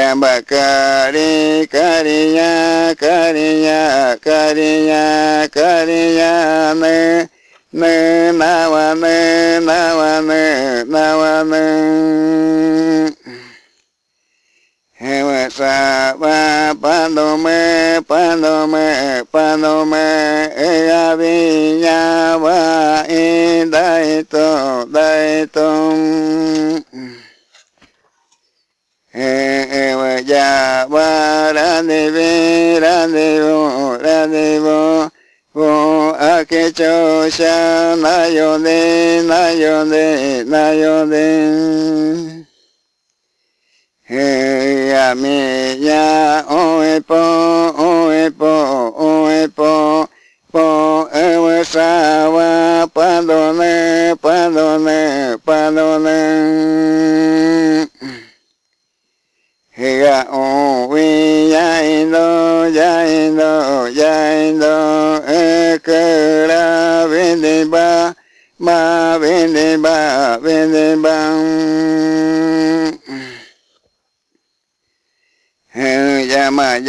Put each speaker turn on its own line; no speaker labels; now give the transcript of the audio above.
Bakari Kariya Kariya Kariya Kariya Ne Nawane Nawane Nawane Hewasava Pandome Pandome Pandome Eyavinyava Daito Daito Ya va Radevo Vo Akecho Sha Nayode Yami Ya Oepo Po Ewesawa Padone Higa we yaindo ekera vendeba Yama